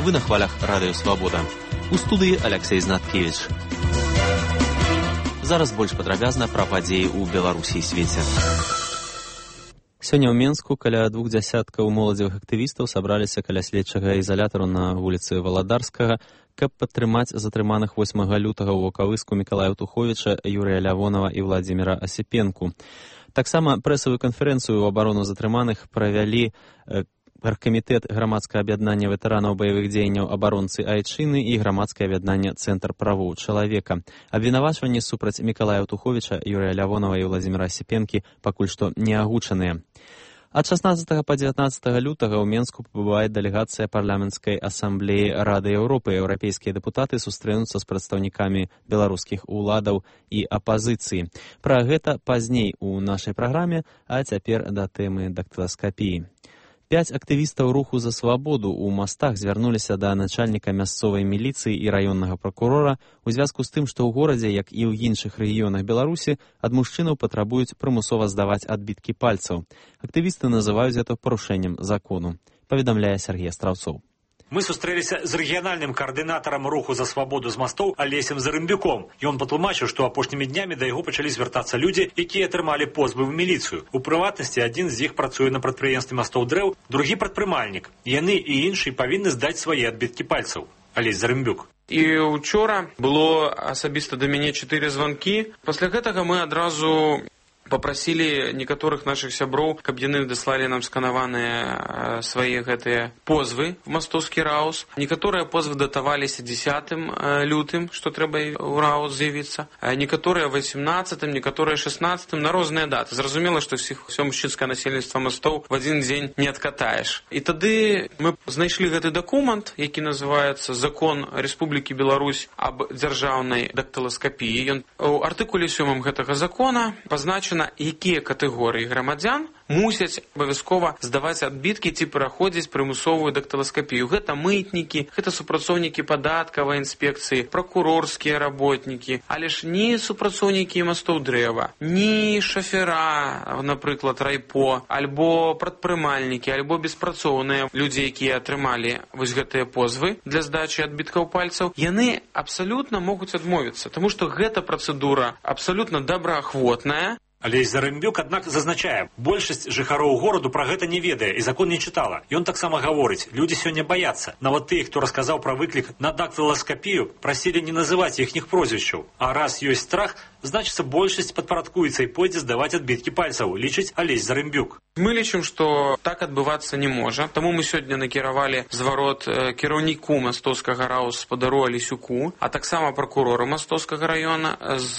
Вы на хвалях Радыё Свабода. У студыі Аляксей Знаткевіч. Зараз больш падрабязна пра падзеі ў Беларусі і свеце. Сёння ў Менску каля 2 дзясяткаў моладзевых актывістаў сабраліся каля следчага ізалятару на вуліцы Валадарскага, каб падтрымаць затрыманых 8 лютага ў Вокавыску Мікалая Туховіча, Юрыя Лявонова і Владзіміра Асіпенку. Таксама прэсавую канферэнцыю ў абарону затрыманых правялі Аргкамітэт грамадскага аб'яднання ветэранаў баявых дзеянняў абаронцы Айчыны і грамадскае аб'яднання Цэнтр правоў чалавека. Абвінавачванні супраць Мікалая Туховіча, Юрыя Лявонова і Владзіміра Асіпенкі пакуль што не агучаныя. Ад 16 па 19 лютага ў Менску пабывае дэлегацыя парламенцкай асамблеі Рады Еўропы. Еўрапейскія дэпутаты сустрэнуцца з прадстаўнікамі беларускіх уладаў і апазіцыі. Пра гэта пазней у нашай праграме, а цяпер да тэмы дактыласкапіі. 5 актывістаў руху за свабоду ў Мастах звярнуліся да начальніка мясцовай міліцыі і раённага пракурора у звязку з тым, што ў горадзе, як і ў іншых рэгіёнах Беларусі, ад мужчынаў патрабуюць прымусова здаваць адбіткі пальцаў. Актывісты называюць гэта парушэннем закону. Паведамляе Сергей Астраўцоў. Мы сустрэліся з рэгіянальным каардынатарам руху за свабоду з Мастоў Алесем Зарымбюком. Ён патлумачыў, што апошнімі днямі да яго пачалі звяртацца людзі, якія атрымалі позвы ў міліцыю. У прыватнасці адзін з іх працуе на прадпрыемстве Мастоў дрэў, другі прадпрымальнік. Яны і іншыя павінны здаць свае адбіткі пальцаў. Алесь Зарымбюк. І учора было асабіста да мяне 4 званкі. Пасля гэтага мы адразу попросили некаторых наших сяброў, каб яны даслалі нам сканаваныя свае гэтыя позвы в мастовскі раус. Некаторыя позвы датаваліся 10 лютым, што трэба ў раус з'явіцца. Некаторыя 18, некаторыя 16, на розныя даты. Зразумела, што ўсё мужчынскае насельніцтва Мастоў в адзін дзень не адкатаеш. І тады мы знайшлі гэты дакумент, які называецца Закон Рэспублікі Беларусь аб дзяржаўнай дактыласкапіі. Ён у артыкуле 7 гэтага закона пазначаны, якія катэгорыі грамадзян мусяць абавязкова здаваць адбіткі ці праходзіць прымусовую дактыласкапію. Гэта мытнікі, гэта супрацоўнікі падаткавай інспекцыі, пракурорскія работнікі, але ж ні супрацоўнікі Мастоў дрэва, ні шафера, напрыклад, райпо, альбо прадпрымальнікі, альбо беспрацоўныя людзі, якія атрымалі вось гэтыя позвы для здачы адбіткаў пальцаў, яны абсалютна могуць адмовіцца, таму што гэта працэдура абсалютна добраахвотная. Алесь Зарымбюк, аднак, зазначае, большасць жыхароў гораду пра гэта не ведае і закон не чытала. Ён таксама гаворыць, людзі сёння баяцца. Нават тыя, хто расказаў пра выклік на дактыласкапію, прасілі не называць іхніх прозвішчаў. А раз ёсць страх, значыцца большасць падпарадкуецца і пойдзе здаваць адбіткі пальцаў, лічыць Алесь Зарымбюк. Мы лічым, што так адбывацца не можа, таму мы сёння накіравалі зварот кіраўніку Мастоўскага раўспадару Алесюку, а таксама пракурору Мастоўскага раёна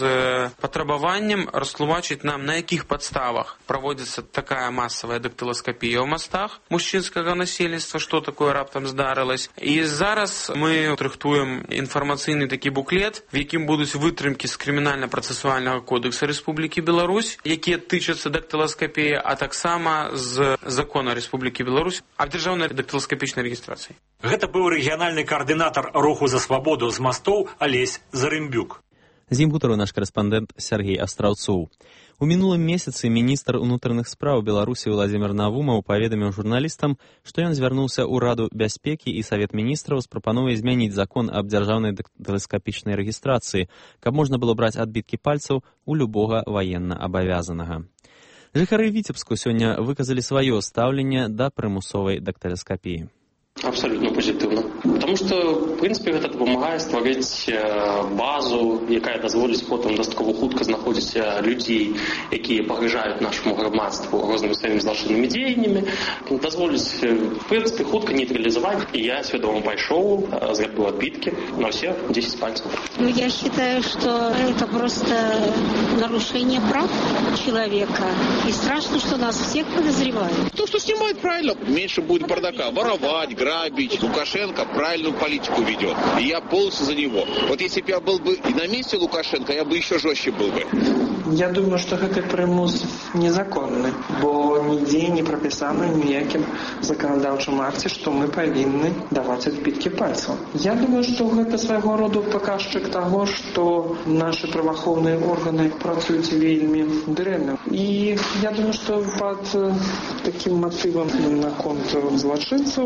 з патрабаваннем растлумачыць нам, на якіх падставах праводзіцца такая масавая дактыласкапія ў Мастах мужчынскага насельніцтва, што такое раптам здарылась. І зараз мы рыхтуем інфармацыйны такі буклет, в якім будуць вытрымкі з крымінальна-працэсуальнага кодекса Рэспублікі Беларусь, якія тычацца дактыласкапіі, а таксама з закона Рэспублікі Беларусь аб дзяржаўнай дактыласкапічнай рэгістрацыі. Гэта быў рэгіянальны каардынатар руху за свабоду з Мастоў Алесь Зарымбюк. З ім гутарыў наш карэспандэнт Сергей Астраўцоў. У мінулым месяцы міністр унутраных спраў Беларусі Владзімір Навумаў паведаміў журналістам, што ён звярнуўся ў Раду бяспекі і Савет міністраў з прапановай змяніць закон аб дзяржаўнай дактыласкапічнай рэгістрацыі, каб можна было браць адбіткі пальцаў у любога ваенна абавязанага. Жыхары Віцебску сёння выказалі сваё стаўленне да прымусовай дактыласкапіі. Абсолютно позитивно. Тому що, в принципі, гэта допомагає створити базу, яка дозволить потім достатково хутко знаходитися людей, які погрожають нашому громадству різними своїми злочинними діяннями, дозволить, в принципі, хутко нейтралізувати. І я свідомо пішов, зробив відбитки на всі 10 пальців. Ну, я считаю, что это просто нарушение прав человека. И страшно, что нас всех подозревают. То, что снимают, правильно. Меньше будет бардака. Воровать, грабить. Лукашенко правильную политику ведет. И я полностью за него. Вот если бы я был бы на месте Лукашенко, я бы еще жестче был бы. Я думаю, что гэты прымус незаконны, бо нідзе не прапісана ніякім заканадаўчым акце, што мы павінны даваць адбіткі пальцаў. Я думаю, што гэта свайго роду паказчык таго, што нашы праваахоўныя органы працуюць вельмі дрэнна. І я думаю, што пад такім матывам наконт злачынцаў і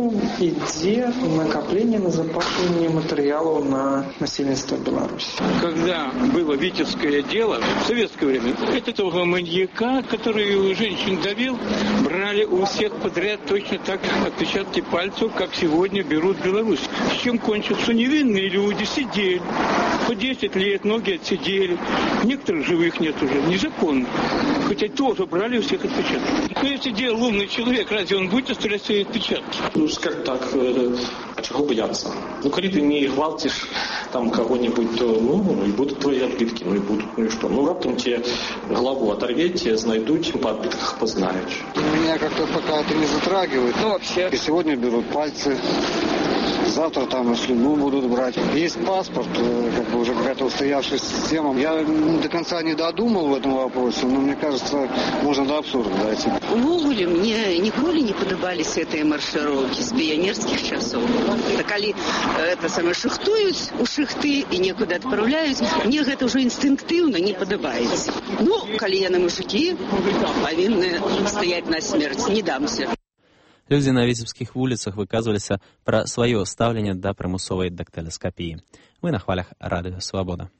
ідзе накопление на запасывание материалов на насельництво Беларуси. Когда было витебское дело, в советское время, этого маньяка, который женщин давил, брали у всех подряд точно так отпечатки пальцев, как сегодня берут в Беларусь. С чем кончилось? Что невинные люди сидели. По 10 лет, многие отсидели. Некоторых живых нет уже. Незаконно. Хотя тоже брали у всех отпечатки. Но если делал умный человек, разве он будет оставлять свои отпечатки? Ну, скажем так, а чего бояться? Ну, коли ты не гвалтишь там кого-нибудь, то, ну, и будут твои отбитки, ну, и будут, ну, и что? Ну, раптом тебе голову оторвете, знайдут, по отбитках познаешь. Меня как-то пока это не затрагивает. Ну, вообще, и сегодня берут пальцы, завтра там слюну будут брать. Есть паспорт, как бы уже какая-то устоявшаяся система. Я до конца не додумал в этом вопросе, но мне кажется, можно до абсурда дойти. Увогуле мне ніколі не падабались гэтыя маршыроўкі з піянерскіх часоў. Так калі это самае шыхтуюць у шыхты і некуды адпраўляюць, мне гэта ўжо інстынктыўна не падабаецца. Ну, калі яны мужыкі, павінны стаяць на смерць, не дамся. Людзі на віцебскіх вуліцах выказваліся пра сваё стаўленне да прымусовай дактыласкапіі. Вы на хвалях радыё Свабода.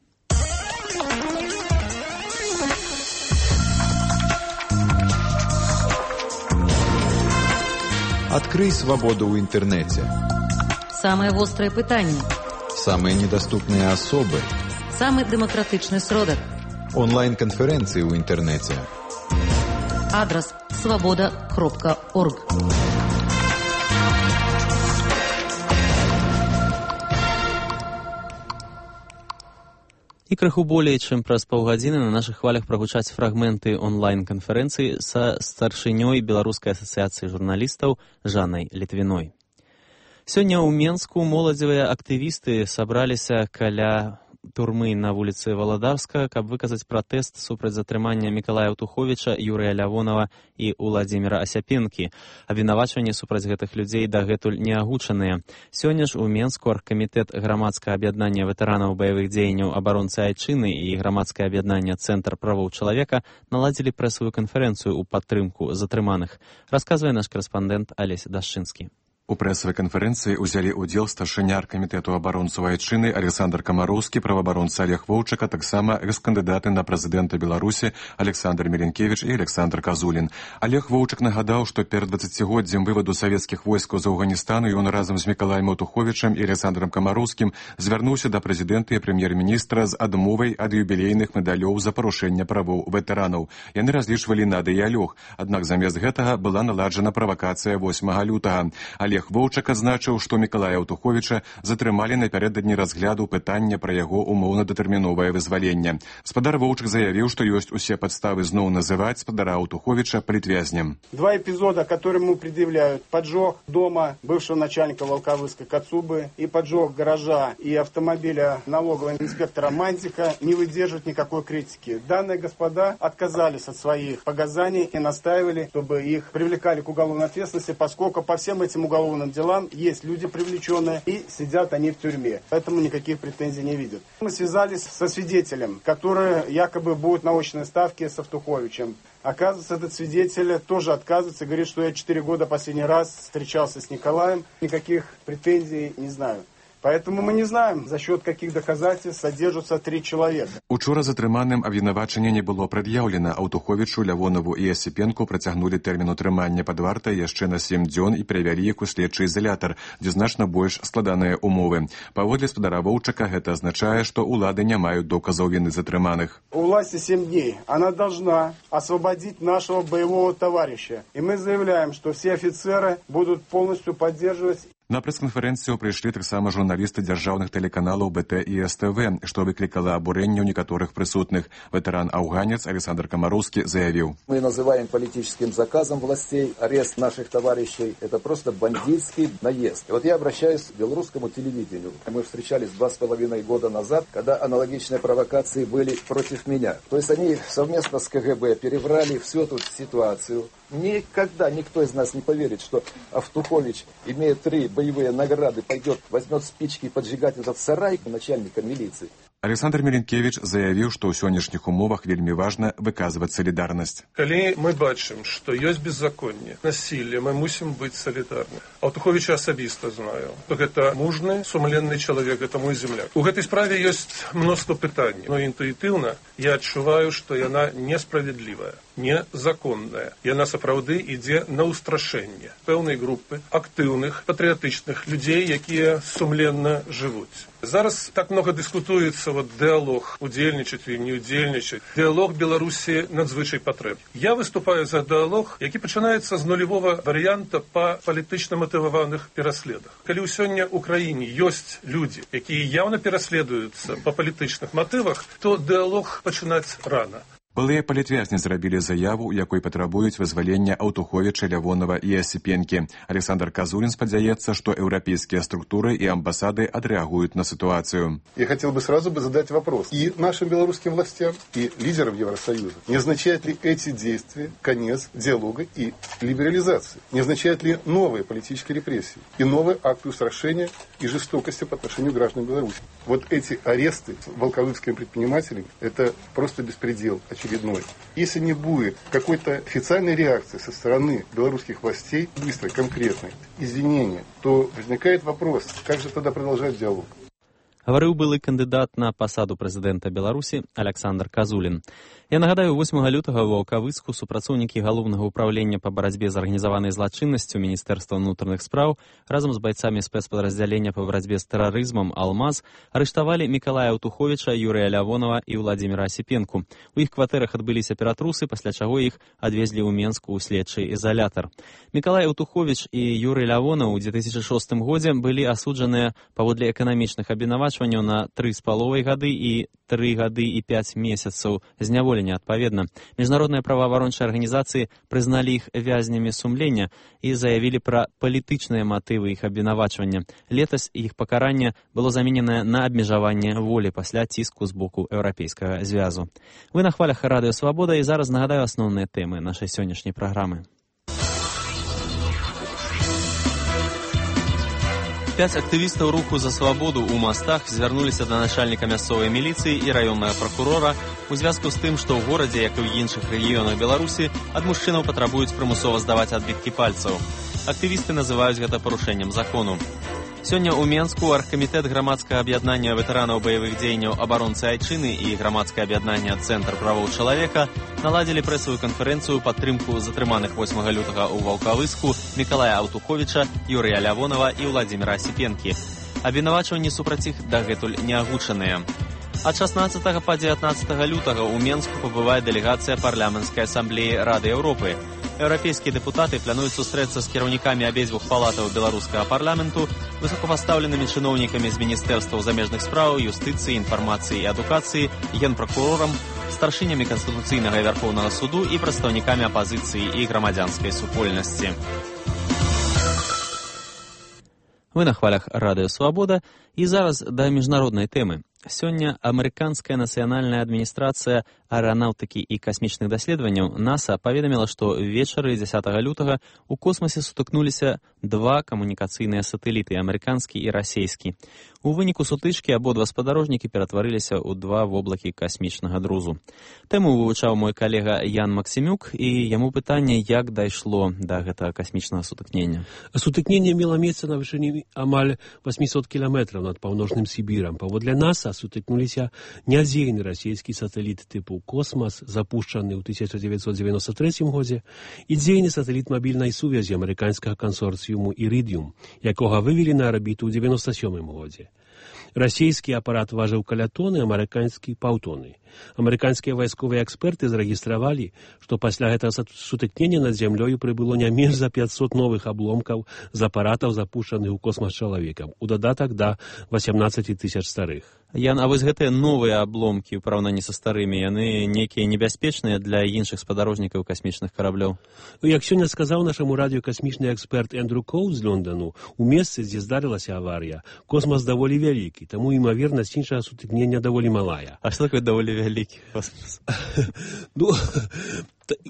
Открый свободу в интернете. Самые острые пытания. Самые недоступные особы. Самый демократичный сродок. Онлайн-конференции в интернете. Адрес svoboda.org. І крыху болей, чым праз паўгадзіны на нашых хвалях прагучаць фрагменты онлайн-канферэнцыі са старшынёй Беларускай асацыяцыі журналістаў Жаннай Літвіной. Сёння ў Менску моладзевыя актывісты сабраліся каля турмы на вуліцы Валадарска, каб выказаць пратэст супраць затрымання Мікалая Аўтуховіча, Юрыя Лявонава і Уладзіміра Асяпенкі. Абвінавачванні супраць гэтых людзей дагэтуль не агучаныя. Сёння ж у Менску аргкамітэт грамадскага аб'яднання ветэранаў баявых дзеянняў абаронцы Айчыны і грамадскае аб'яднанне Цэнтр правоў чалавека наладзілі прэсавую канферэнцыю ў падтрымку затрыманых, расказвае наш корэспандэнт Алесь Дашчынскі. У прэсавай канферэнцыі ўзялі ўдзел старшыня аргкамітэту абаронцаў Айчыны Александр Камароўскі, праваабаронца Олег Воўчак, а таксама экс-кандыдаты на прэзідэнта Беларусі Александр Меленкевіч і Александр Казулін. Олег Воўчак нагадаў, што перад 20годдзям вываду савецкіх войскаў з Афганістану ён разам з Мікалаем Аўтуховічам і Александром Камароўскім звярнуўся да прэзідэнта і прэм'ер-міністра з адмовай ад юбілейных медалёў за парушэнне правоў ветэранаў. Яны разлічвалі на дыялог, аднак замест гэтага была наладжана правакацыя 8 лютага. Олег Воўчак адзначыў, што Мікалая Аўтуховіча затрымалі напярэдадні разгляду пытання пра яго умоўна-датэрміновае вызваленне. Спадар Воўчак заявіў, што ёсць усе падставы зноў называць спадара Аўтуховіча палітвязнем. Два эпизода, которые ему предъявляют: поджог дома бывшего начальника Волковыска Кацубы и поджог гаража и автомобиля налогового инспектора Мантика, не выдерживают никакой критики. Данные господа отказались от своих показаний и настаивали, чтобы их привлекали к уголовной ответственности, поскольку по всем этим уголовным делам есть люди привлеченные и сидят они в тюрьме. Поэтому никаких претензий не видят. Мы связались со свидетелем, который якобы будет на очной ставке с Аўтуховичем. Оказывается, этот свидетель тоже отказывается и говорит, что я 4 года последний раз встречался с Николаем. Никаких претензий не знаю. Поэтому мы не знаем, за счет каких доказательств содержатся 3 человека. Учора затрыманым абвінавачанне не было прад'яўлена. Аўтуховічу, Лявонаву і Асіпенку працягнулі тэрмін утрымання пад вартай яшчэ на 7 дзён і перавялі іх у следчы ізалятар, дзе значна больш складаныя умовы. Паводле спадара Воўчака гэта азначае, што улады не маюць доказаў віны затрыманых. У власти 7 дней. Она должна освободить нашего боевого товарища. И мы заявляем, что все офицеры будут полностью поддерживать. На прэс-канферэнцыю прыйшлі таксама журналісты дзяржаўных тэлеканалаў БТ і СТВ, што выклікала абурэнне ў некаторых прысутных. Ветэран-афганец Александр Камароўскі заявіў: Мы называем политическим заказом властей арест наших товарищей. Это просто бандитский наезд. И вот я обращаюсь к белорусскому телевидению. Мы встречались 2,5 года назад, когда аналогичные провокации были против меня. То есть они совместно с КГБ переврали всю эту ситуацию. Никогда никто из нас не поверит, что Аўтухович, имея 3 боевые награды, пойдет, возьмет спички и поджигать этот сарай начальника милиции. Александр Меленкевич заявіў, што ў сённяшніх умовах вельмі важна выказваць салідарнасць. Калі мы бачым, што ёсць беззаконне, насілле, мы мусім быць салідарны. Аўтуховіча асабіста знаю. Гэта мужны, сумленны чалавек, гэта мой земляк. У гэтай справе ёсць мноства пытанняў, но інтуітыўна я адчуваю, што яна несправедлівая, незаконная. Яна сапраўды ідзе на ўстрашэнне пэўнай групы актыўных, патрыятычных людзей, якія сумленна жывуць. Зараз так много дыскутуецца дыалог, удзельнічаць і не удзельнічаць. Дыалог Беларусі надзвычай патрэбны. Я выступаю за дыалог, які пачынаецца з нулевого варыянта па палітычна матываваных пераследах. Калі сёння ў краіне ёсць людзі, якія яўна пераследуюцца па палітычных матывах, то дыалог пачынаць рана. Былыя палітвязні зрабілі заяву, якой патрабуюць вызвалення Аўтуховіча, Лявонова і Асіпенкі. Александр Казулин спадзяецца, што еўрапейскія структуры и амбассады отреагируют на ситуацию. Я хотел бы сразу задать вопрос и нашим белорусским властям, и лидерам Евросоюза. Не означает ли эти действия конец диалога и либерализации? Не означает ли новые политические репрессии и новые акты устрашения и жестокости по отношению к гражданам Беларуси? Вот эти аресты волковыцкими предпринимателями – это просто беспредел очередной. Если не будет какой-то официальной реакции со стороны белорусских властей, быстрой, конкретной, извинения, то возникает вопрос, как же тогда продолжать диалог? Гаварыў былы кандыдат на пасаду прэзідэнта Беларусі Александр Казулин. Я нагадаю, 8 лютага ў Ваўкавыску супрацоўнікі галоўнага ўправлення па барацьбе з арганізаванай злачыннасцю Міністэрства ўнутраных спраў разам з байцамі спецпадраздзялення па барацьбе з тэрарызмам «Алмаз» арыштавалі Мікалая Аўтуховіча, Юрыя Лявонова і Владзіміра Асіпенку. У іх кватэрах адбыліся ператрусы, пасля чаго іх адвезлі ў Менску ў следчы ізалятар. Мікалай Аўтуховіч і Юрый Лявонаў у 2006 годзе былі асуджаныя паводле эканамічных абвінавачванняў на 3,5 гады і 3 гады і 5 месяцаў зняволення адпаведна. Міжнародныя праваабарончыя арганізацыі прызналі іх вязнямі сумлення і заявілі пра палітычныя матывы іх абвінавачвання. Летась іх пакаранне было замененае на абмежаванне волі пасля ціску з боку Еўрапейскага звязу. Вы на хвалях Радыё Свабода, і зараз нагадаю асноўныя тэмы нашай сённяшняй праграмы. 5 актывістаў руху за свабоду ў Мастах звярнуліся да начальніка мясцовай міліцыі і раённага пракурора у звязку з тым, што ў горадзе, як і ў іншых рэгіёнах Беларусі, ад мужчынаў патрабуюць прымусова здаваць адбіткі пальцаў. Актывісты называюць гэта парушэннем закону. Сёння ў Менску аргкамітэт грамадскага аб'яднання ветэранаў баявых дзеянняў абаронцы Айчыны і грамадскае аб'яднанне Цэнтр правоў чалавека наладзілі прэсавую канферэнцыю падтрымку затрыманых 8 лютага ў Ваўкавыску Мікалая Аўтуховіча, Юрыя Лявонова і Владзіміра Асіпенкі. Абвінавачванні супраць іх дагэтуль не агучаныя. Ад 16 па 19 лютага ў Менску пабывае дэлегацыя парламенцкай асамблеі Рады Еўропы. Еўрапейскія дэпутаты плануюць сустрэцца з кіраўнікамі абедзвюх палатаў беларускага парламенту, высокапастаўленымі чыноўнікамі з Міністэрстваў замежных спраў, юстыцыі, інфармацыі і адукацыі, генпракурорам, старшынямі Канстытуцыйнага і Вярхоўнага суду і прадстаўнікамі апазіцыі і грамадзянскай супольнасці. Вы на хвалях Радыё Свабода, і зараз да міжнароднай тэмы. Сёння амерыканская нацыянальная адміністрацыя аэранаўтыкі і касмічных даследаванняў НАСА паведаміла, што вечары 10 лютага ў космасе сутыкнуліся 2 камунікацыйныя сатэліты, амерыканскі і расейскі. У выніку сутычкі абодва спадарожнікі ператварыліся ў 2 воблакі касмічнага друзу. Тэму вывучаў мой калега Ян Максімюк, і яму пытанне, як дайшло да гэтага касмічнага сутыкнення. Сутыкненне мела месца на вышыні амаль 800 кіламетраў над паўночным Сібірам. Паводле НАСА сутыкнуліся нядзейны расійскі сатэліт тыпу «Космас», запушчаны ў 1993 годзе, і дзейны сатэліт мабільнай сувязі амерыканскага кансорцыуму «Ірыдіум», якога вывелі на арбіту ў 97 годзе. Расійскі апарат важыў каля тоны, амерыканскі — паўтоны. Амерыканскія вайсковыя эксперты зарэгістравалі, што пасля гэтага сутыкнення над зямлёю прыбыло не менш за 500 новых абломкаў з апаратаў, запушчаных у космас чалавекам, у дадатак да 18 000 старых. Ян, а вось гэтыя новыя абломкі ў параўнанні са старымі, яны нейкія небяспечныя для іншых спадарожнікаў касмічных караблёў? Як сёння сказаў нашаму радыё касмічны эксперт Эндрю Коу з Лондану, у месцы, дзе здарылася аварыя, космас даволі вялікі, таму імавернасць іншага сутыкнення даволі малая. А што такое даволі вялікі космас?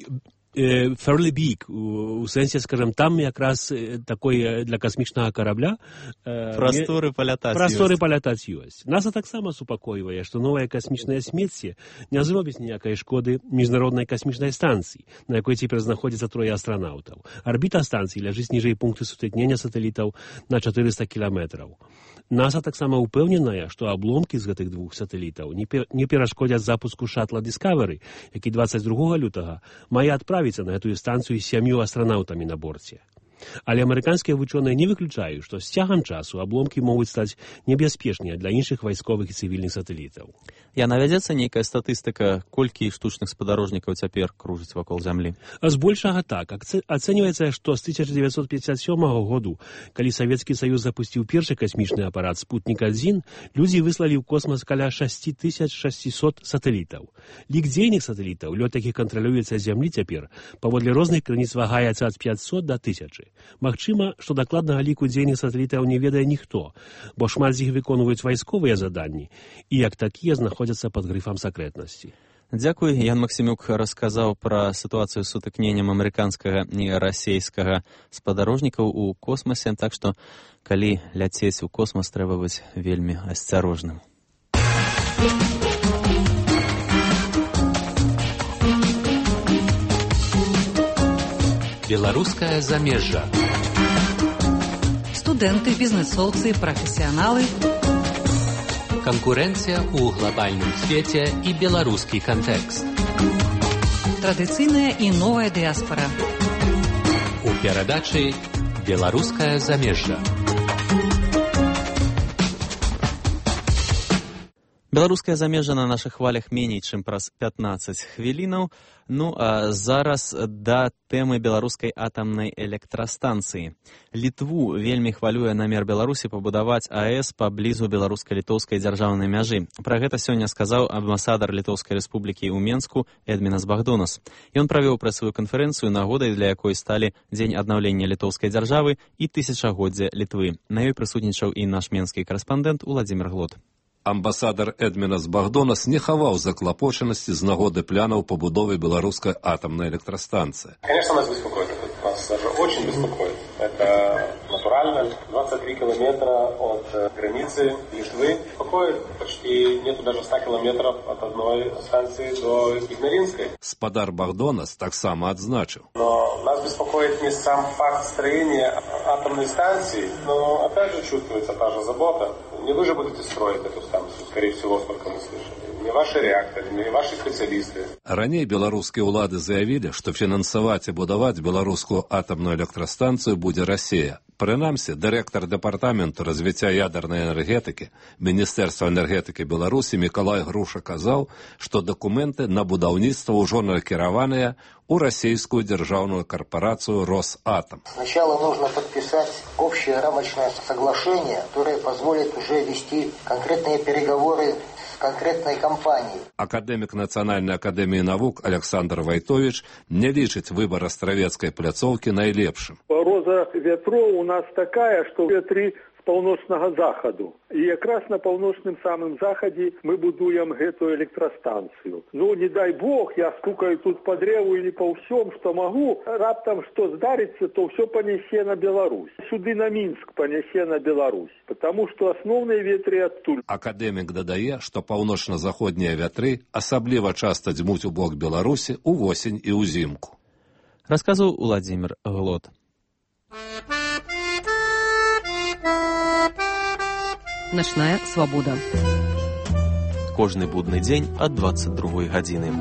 fairly big, у сэнсе, скажем, там якраз такой для касмічнага карабля прасторы палятаць ёсць. Нас таксама супакойвае, што новае касмічнае смецце не зробіць ніякай шкоды міжнароднай касмічнай станцыі, на якой цяпер знаходзіцца 3 астранаўтаў. Арбіта станцыі ляжыць ніжэй пункту сутыкнення сатэлітаў на 400 кіламетраў. НАСА таксама упэўненая, што абломкі з гэтых 2 сатэлітаў не перашкодзяць запуску шаттла Discovery, які 22 лютага мае адправіцца на гэтую станцыю з 7 астранаўтамі на борце. Але амерыканскія вучоныя не выключаюць, што з цягам часу абломкі могуць стаць небяспечныя для іншых вайсковых і цывільных сатэлітаў. Навядзецца нейкая статыстыка, колькі штучных спадарожнікаў цяпер кружыць вакол зямлі? Збольшага так. Ацэньваецца, што з 1957 году, калі Савецкі Саюз запусціў першы касмічны апарат «Спутнік-1», людзі выслалі ў космас каля 6600 сатэлітаў. Лік дзейных сатэлітаў, лёт якіх кантралюецца з зямлі цяпер, паводле розных крыніц вагаецца ад 500 да 1000. Магчыма, што дакладнага ліку дзейных сатэлітаў не ведае ніхто, бо шмат з іх выконваюць вайсковыя заданні і як такія знаходзяцца пад грыфам сакрэтнасці. Дзякуй. Ян Максімюк расказаў пра сітуацыю з сутыкненнем амерыканскага і расейскага спадарожнікаў у космасе, так што, калі ляцець у космас, трэба быць вельмі асцярожным. Беларускае замежжа. Студэнты, бізнэсоўцы, прафесіяналы. Канкурэнцыя ў глобальным свеце і беларускі кантэкст. Традыцыйная і новая дыяспара. У перадачы «Беларускае замежжа». Беларускае замежжа на нашых хвалях меней, чым праз 15 хвілінаў. А зараз да тэмы беларускай атамнай электрастанцыі. Літву вельмі хвалюе намер Беларусі пабудаваць АЭС паблізу беларуска-літоўскай дзяржаўнай мяжы. Пра гэта сёння сказаў амбасадар Літоўскай рэспублікі ў Менску Эдмінас Багдонас. Ён правёў прэсавую канферэнцыю, нагодай для якой сталі Дзень аднаўлення літоўскай дзяржавы і тысячагоддзя Літвы. На ёй прысутнічаў і наш менскі корэспандэнт Уладзімір Глот. Амбасадар Эдмінас Багдонас не хаваў заклапочанасці з нагоды планаў пабудовы беларускай атамнай электрастанцыі. Конечно, нас беспокоит. Нас даже очень беспокоит. Это натурально. 23 километра от границы Литвы. Беспокоит. Почти нету даже 100 километров от одной станции до Игноринской. Спадар Багдонас таксама адзначыў. Но нас беспокоит не сам факт строения атомной станции, но опять же чувствуется та же забота. Не вы же будете строить эту станцию, скорее всего, сколько мы слышали. Не ваши реакторы, не ваши специалисты. Раней беларускія ўлады заявілі, што фінансаваць і будаваць беларускую атамную электрастанцыю будзе Расія. Прынамсі, дырэктар дэпартаменту развіцця ядернай энергетыкі Міністэрства энергетыкі Беларусі Мікалай Груша казаў, што дакументы на будаўніцтва ўжо накіраваныя у расійскую дзяржаўную корпорацию «Росатом». Сначала нужно подписать общее рамочное соглашение, которое позволит уже вести конкретные переговоры с конкретной компанией. Академик Национальной академии наук Александр Войтович не лічыць выбор астравецкай пляцоўкі найлепшым. Роза ветров у нас такая, что ветры з паўночнага захаду. І якраз на паўночным самым захадзе мы будуем гэтую электрастанцыю. Ну, не дай бог, я стукаю тут по древу или по всем, что могу. Раптам, что здарится, то все понесе на Беларусь. Сюды на Минск понесе на Беларусь. Потому что основные ветры оттуль. Академик дадае, што паўночна-заходнія вятры асабліва часта дзьмуць у бок Беларусі увосень і ўзімку. Расказаў Уладзімір Глот. Начная свабода. Кожны будны дзень ад 22 гадзіны.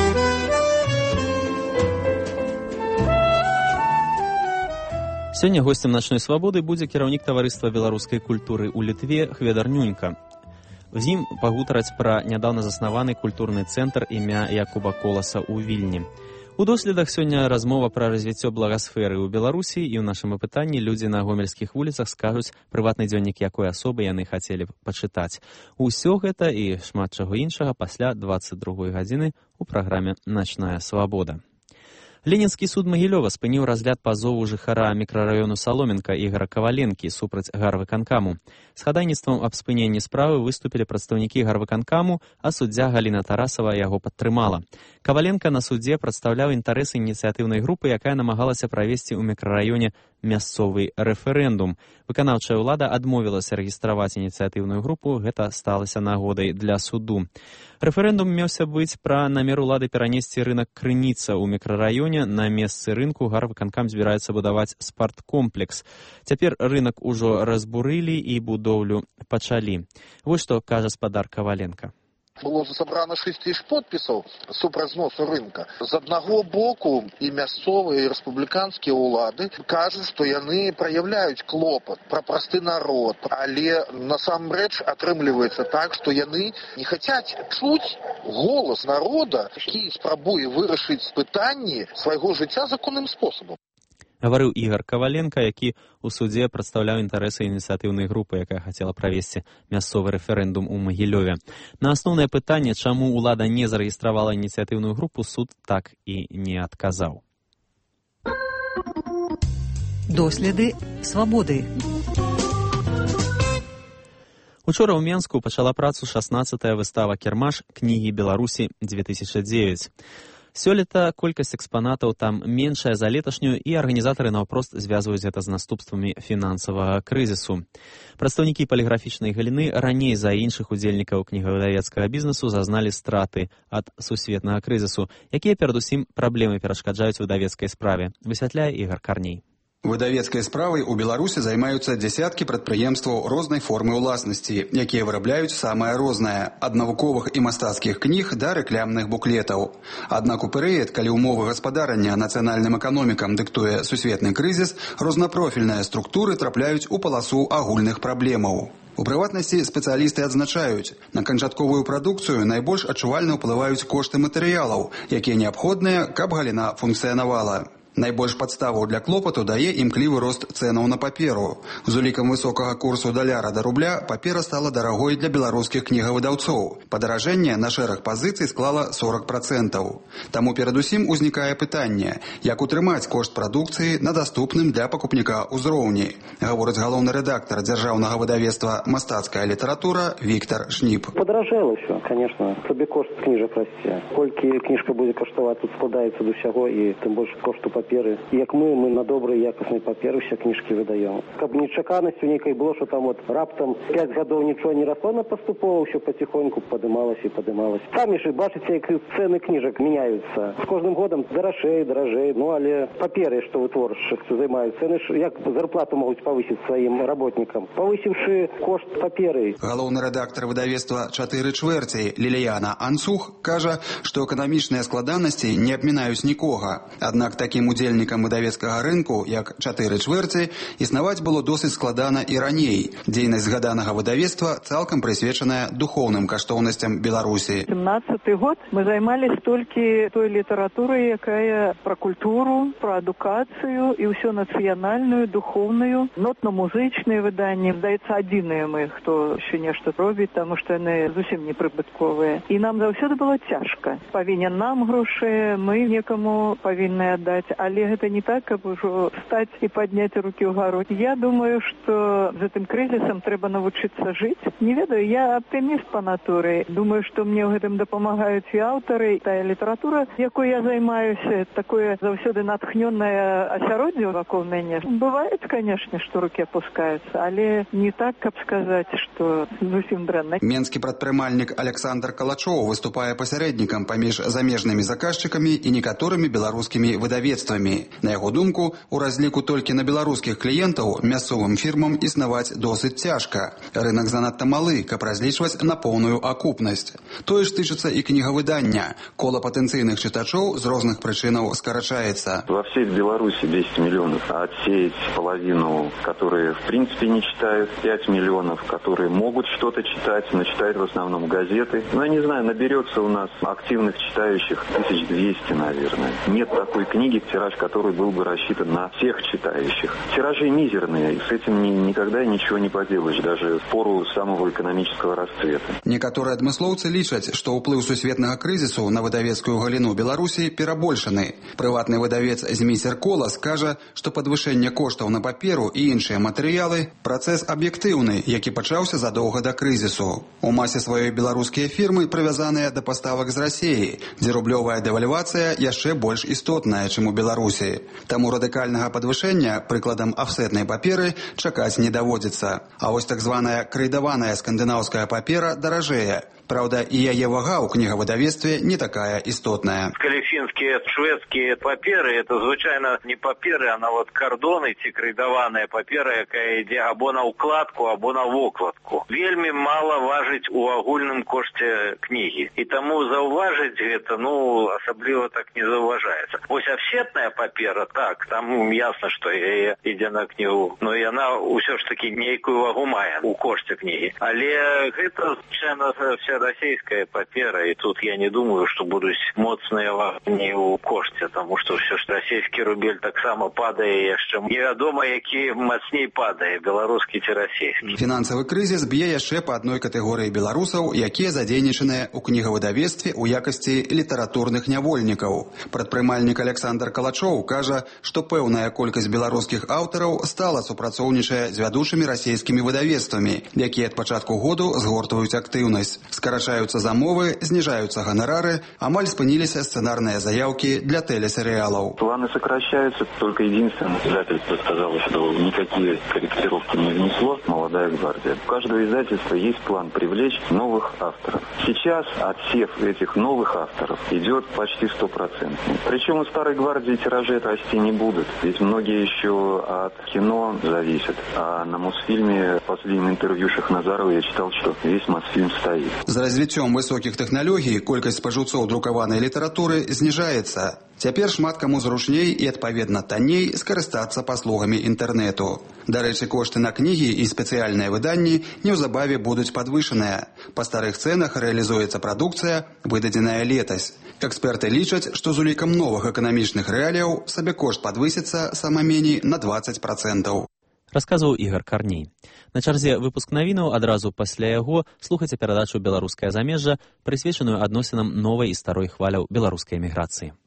Сёння госцем начной свабоды будзе кіраўнік таварыства беларускай культуры ў Літве Хведар Нюнька. З ім пагутараць пра нядаўна заснаваны культурны цэнтр імя Якуба Коласа ў Вільні. У доследах сёння размова пра развіццё благасферы ў Беларусі, і ў нашым апытанні людзі на гомельскіх вуліцах скажуць прыватны дзённік якой асобы яны хацелі б пачытаць. Усё гэта і шмат чаго іншага пасля 22 гадзіны ў праграме «Начная свабода». Ленінскі суд Магілёва спыніў разгляд пазову жыхара мікрараёну Саломенка Ігора Каваленкі супраць гарвыканкаму. З хадайніцтвам аб спыненні справы выступілі прадстаўнікі гарвыканкаму, а суддзя Галіна Тарасава яго падтрымала. Каваленка на судзе прадстаўляў інтарэсы ініцыятыўнай групы, якая намагалася правесці ў мікрараёне мясцовы рэферэндум. Выканаўчая ўлада адмовілася рэгістраваць ініцыятыўную групу, гэта сталася нагодай для суду. Рэферэндум меўся быць пра намер улады перанесці рынак Крыніца ў мікрараёне. На месцы рынку гарвыканкам збіраецца будаваць спарткомплекс. Цяпер рынак ужо разбурылі і будоўлю пачалі. Вось што кажа спадар Каваленка. Было сабрана 6 000 подпісаў супраць зносу рынка. З аднаго боку і мясцовыя, і рэспубліканскія ўлады кажуць, што яны праяўляюць клопат пра просты народ, але насамрэч атрымліваецца так, што яны не хацяць чуць голас народа, які спрабуе вырашыць пытанні свайго жыцця законным спосабам. Гаварыў Ігар Каваленка, які ў судзе прадстаўляў інтарэсы ініцыятыўнай групы, якая хацела правесці мясцовы рэферэндум у Магілёве. На асноўнае пытанне, чаму ўлада не зарэгістравала ініцыятыўную групу, суд так і не адказаў. Доследы свабоды. Учора ў Менску пачала працу 16-я выстава «Кірмаш. Кнігі Беларусі 2009». Сёлета колькасць экспанатаў там меншая за леташнюю, і арганізатары наўпрост звязваюць гэта з наступствамі фінансавага крызісу. Прадстаўнікі паліграфічнай галіны раней за іншых удзельнікаў кнігавыдавецкага бізнесу зазналі страты ад сусветнага крызісу, якія перадусім праблемы перашкаджаюць выдавецкай справе, высвятляе Ігар Карней. Выдавецкай справай у Беларусі займаюцца дзясяткі прадпрыемстваў рознай формы ўласнасці, якія вырабляюць самае рознае, ад навуковых і мастацкіх кніг да рэклямных буклетаў. Аднак у перыяд, калі ўмовы гаспадарання нацыянальным эканомікам дыктуе сусветны крызіс, рознапрофільныя структуры трапляюць у паласу агульных праблемаў. У прыватнасці спецыялісты адзначаюць, на канчатковую прадукцыю найбольш адчувальна ўплываюць кошты матэрыялаў, якія неабходныя, каб галіна функцыянавала. Найбольш падставу для клопату дае імклівы рост цэнаў на паперу. З улікам высокага курсу даляра да рубля папера стала дарагой для беларускіх кнігавыдаўцоў. Падаражэнне на шэраг пазіцый склала 40%. Таму перадусім узнікае пытанне, як утрымаць кошт прадукцыі на даступным для пакупніка ўзроўні, гаворыць галоўны рэдактар дзяржаўнага выдавецтва «Мастацкая літаратура» Віктор Шніп. Падаражэла ўсё, конечно, сабекошт кніжак расце. Колькі кніжка будзе каштаваць, тут складаецца да ўсяго, і тым больш кошту паперы. Як мы на добрай якаснай паперы усе кніжкі выдаем. Каб нечаканасцю нейкай было, што там раптам 5 гадоў нічого не расло, на паступова ўсё паціхоньку падымалася і падымалася. Самі ж бачыце, як цэны кніжак мяняюцца. З кожным годам даражэй, але паперы, што вытворчасцю займаюцца, яны ж як зарплату могуць павысіць сваім работнікам, павысіўшы кошт паперы. Галоўны рэдактар выдавецтва «4 чвэрці» Ліліяна Анцух кажа, што эканамічныя складанасці не абмінаюць нікога. Аднак такім удзельнікам выдавецкага рынку, як 4 чвэрці, існаваць было досыць складана і раней. Дзейнасць згаданага выдавецтва цалкам прысвечаная духоўным каштоўнасцям Беларусі. 17-й год мы займались толькі той літаратурай, якая пра культуру, пра адукацыю і ўсё нацыянальную, духоўную, нотна-музычныя выданні. Здаецца, адзіныя мы, хто ще нешта робіць, таму што яны зусім непрыбытковыя. І нам заўсёды было цяжка. Павінен нам грошы, мы некаму павінны аддаць. Але гэта не так, каб ужо стаць і падняць рукі ўгару. Я думаю, што з гэтым крызісам трэба навучыцца жыць. Не ведаю, я аптыміст па натуры. Думаю, што мне ў гэтым дапамагаюць і аўтары. Тая літаратура, якой я займаюся, такое заўсёды натхнёнае асяроддзе вакол мяне. Бывает, конечно, што рукі апускаюцца, але не так, каб сказаць, што зусім дрэнна. Менскі прадпрымальнік Александр Калачоў выступае пасярэднікам паміж замежнымі заказчыкамі і некаторымі беларускімі выдавецтвамі. На яго думку, у разліку толькі на беларускіх кліентаў мясцовым фірмам існаваць досыць цяжка. Рынак занадта малы, каб разлічваць на поўную акупнасць. Тое ж тычыцца і кнігавыдання. Кола патэнцыйных чытачоў з розных прычынаў скарачаецца. Во всей Беларуси 10 миллионов, а отсеять половину, которые в принципе не читают, 5 миллионов, которые могут что-то читать, но читают в основном газеты. Я не знаю, наберется у нас активных читающих 1200, наверное. Нет такой книги в тиражах, тираж, который был бы рассчитан на всех читающих. Тиражи мизерные, с этим никогда ничего не поделаешь, даже в пору самого экономического расцвета. Некоторые адмыслоўцы лічаць, што ўплыў сусветнага крызісу на выдавецкую галіну Беларусі перабольшаны. Прыватны выдавец Змейсер Колас кажа, што падвышэнне коштаў на паперу і іншыя матэрыялы – працэс аб'ектыўны, які пачаўся задоўга да крызісу. У масе сваёй беларускія фірмы прывязаныя да паставак з Расіі, дзе рублёвая дэвальвацыя яшчэ больш істотная, чым у Беларусі. Таму радыкальнага падвышэння, прыкладам афсетнай паперы, чакаць не даводзіцца. А вось так званая крейдаваная скандынаўская папера даражэе. Правда, і яе вага ў кнігавыдавецтве не такая істотная. Калі фінскія, шведскія паперы, это звычайна не паперы, а нават кардоны ці крейдаваная папера, якая ідзе або на ўкладку, або на вокладку. Вельмі мала важыць у агульным кошце кнігі. І таму заўважыць гэта, асабліва так не заўважаецца. Вось афсетная папера, так, там ясна, што яе ідзе на кнігу, но яна ўсё ж такі нейкую вагу мае у кошце кнігі. Але гэта, звычайна, вся расійская папера, і тут я не думаю, што будуць моцныя вагні ў кошце, таму што ўсё ж расійскі рубель таксама падае яшчэ. Невядома, які мацней падае, беларускі ці расійскі. Фінансавы крызіс б'е яшчэ па адной катэгорыі беларусаў, якія задзейнічаныя ў кнігавыдавецтве ў якасці літаратурных нявольнікаў. Прадпрымальнік Александр Калачоў кажа, што пэўная колькасць беларускіх аўтараў стала супрацоўнічае з вядучымі расійскімі выдавецтвамі, якія ад пачатку году згортваюць актыўнасць. Скарачаюцца замовы, зніжаюцца ганарары, амаль спыніліся сцэнарныя заявки для телесериалов. Планы сокращаются, только единственное издательство сказало, что никакие корректировки не внесло «Молодая гвардия». У каждого издательства есть план привлечь новых авторов. Сейчас отсев этих новых авторов идет почти 100%. Причем у «Старой гвардии» тиражи расти не будут, ведь многие еще от кино зависят. А на Мосфильме в последнем интервью Шахназарова я читал, что весь Мосфильм стоит. З развіццём высокіх тэхналогій колькасць спажыўцоў друкаванай літаратуры зніжаецца. Цяпер шмат каму зручней і, адпаведна, танней скарыстацца паслугамі інтэрнэту. Дарэчы, кошты на кнігі і спецыяльныя выданні неўзабаве будуць падвышаныя. Па старых цэнах рэалізуецца прадукцыя, выдадзеная летась. Эксперты лічаць, што з улікам новых эканамічных рэаліяў сабекошт падвысіцца сама меней на 20%. Расказваў Ігар Карней. На чарзе выпуск навінаў, адразу пасля яго слухайце перадачу «Беларускае замежжа», прысвечаную адносінам новай і старой хваляў беларускай эміграцыі.